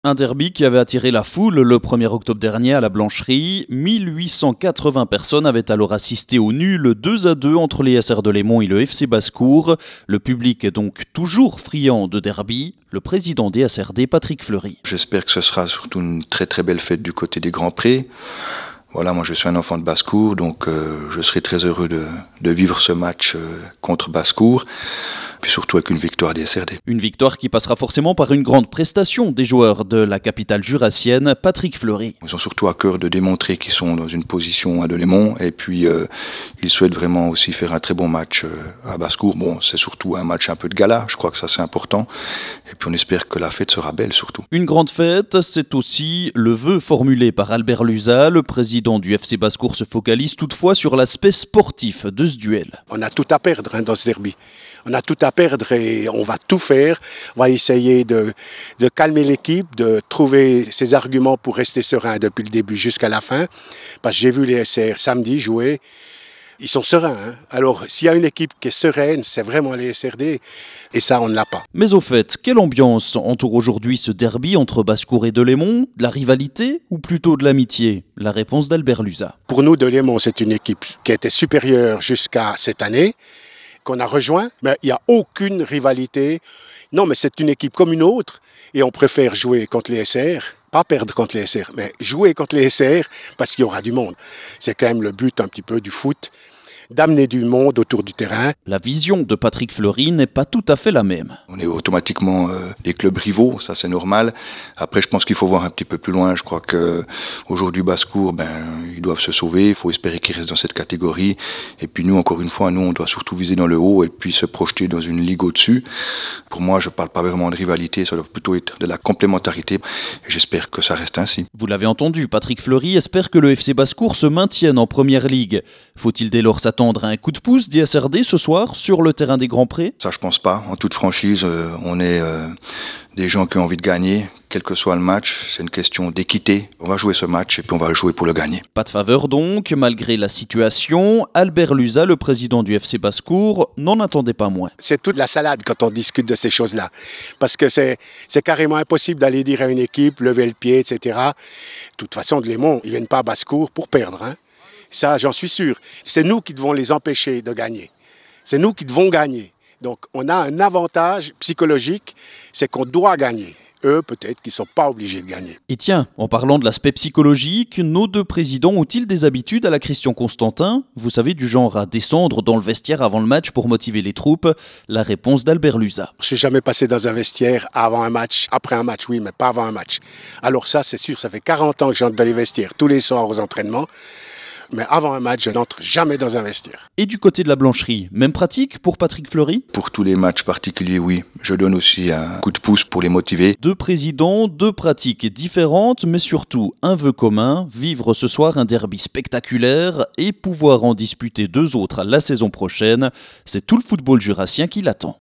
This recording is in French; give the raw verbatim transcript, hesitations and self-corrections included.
Un derby qui avait attiré la foule le premier octobre dernier à la Blancherie. mille huit cent quatre-vingts personnes avaient alors assisté au nul deux à deux entre les S R de Lémont et le F C Basse-Cour. Le public est donc toujours friand de derby. Le président des S R D, Patrick Fleury. J'espère que ce sera surtout une très très belle fête du côté des Grands Prés. Voilà, moi je suis un enfant de Basse-Cour, donc euh, je serai très heureux de, de vivre ce match euh, contre Basse-Cour. Puis surtout avec une victoire des S R D. Une victoire qui passera forcément par une grande prestation des joueurs de la capitale jurassienne, Patrick Fleury. Ils ont surtout à cœur de démontrer qu'ils sont dans une position à Delémont et puis euh, ils souhaitent vraiment aussi faire un très bon match euh, à Basse-Cour. Bon, c'est surtout un match un peu de gala, je crois que ça c'est important. Et puis on espère que la fête sera belle surtout. Une grande fête, c'est aussi le vœu formulé par Albert Lusa. Le président du F C Basse-Cour se focalise toutefois sur l'aspect sportif de ce duel. On a tout à perdre hein, dans ce derby. On a tout à perdre et on va tout faire. On va essayer de, de calmer l'équipe, de trouver ses arguments pour rester serein depuis le début jusqu'à la fin. Parce que j'ai vu les S R samedi jouer. Ils sont sereins. Hein. Alors, s'il y a une équipe qui est sereine, c'est vraiment les S R D. Et ça, on ne l'a pas. Mais au fait, quelle ambiance entoure aujourd'hui ce derby entre Basse-Cour et Delémont? De la rivalité ou plutôt de l'amitié? La réponse d'Albert Lusa. Pour nous, Delémont, c'est une équipe qui était supérieure jusqu'à cette année, qu'on a rejoint, mais il n'y a aucune rivalité. Non, mais c'est une équipe comme une autre et on préfère jouer contre les S R, pas perdre contre les S R, mais jouer contre les S R parce qu'il y aura du monde. C'est quand même le but un petit peu du foot, d'amener du monde autour du terrain. La vision de Patrick Fleury n'est pas tout à fait la même. On est automatiquement euh, des clubs rivaux, ça c'est normal. Après, je pense qu'il faut voir un petit peu plus loin. Je crois qu'aujourd'hui, Basse-Cour, ben, ils doivent se sauver. Il faut espérer qu'ils restent dans cette catégorie. Et puis nous, encore une fois, nous, on doit surtout viser dans le haut et puis se projeter dans une ligue au-dessus. Pour moi, je ne parle pas vraiment de rivalité, ça doit plutôt être de la complémentarité. Et j'espère que ça reste ainsi. Vous l'avez entendu, Patrick Fleury espère que le F C Basse-Cour se maintienne en première ligue. Faut-il dès lors s'attendre à un coup de pouce des S R D ce soir sur le terrain des Grands Prés? Ça, je pense pas. En toute franchise, euh, on est euh, des gens qui ont envie de gagner, quel que soit le match. C'est une question d'équité. On va jouer ce match et puis on va jouer pour le gagner. Pas de faveur donc, malgré la situation. Albert Lusa, le président du F C Basse-Cour, n'en attendait pas moins. C'est toute la salade quand on discute de ces choses-là. Parce que c'est, c'est carrément impossible d'aller dire à une équipe, lever le pied, et cetera. De toute façon, Delémont, ils ne viennent pas à Basse-Cour pour perdre, hein. Ça, j'en suis sûr. C'est nous qui devons les empêcher de gagner. C'est nous qui devons gagner. Donc, on a un avantage psychologique, c'est qu'on doit gagner. Eux, peut-être qu'ils ne sont pas obligés de gagner. Et tiens, en parlant de l'aspect psychologique, nos deux présidents ont-ils des habitudes à la Christian Constantin? Vous savez, du genre à descendre dans le vestiaire avant le match pour motiver les troupes? La réponse d'Albert Lusa. Je ne suis jamais passé dans un vestiaire avant un match, après un match, oui, mais pas avant un match. Alors ça, c'est sûr, ça fait quarante ans que j'entre dans les vestiaires tous les soirs aux entraînements. Mais avant un match, je n'entre jamais dans un vestiaire. Et du côté de la Blancherie, même pratique pour Patrick Fleury? Pour tous les matchs particuliers, oui. Je donne aussi un coup de pouce pour les motiver. Deux présidents, deux pratiques différentes, mais surtout un vœu commun, vivre ce soir un derby spectaculaire et pouvoir en disputer deux autres la saison prochaine. C'est tout le football jurassien qui l'attend.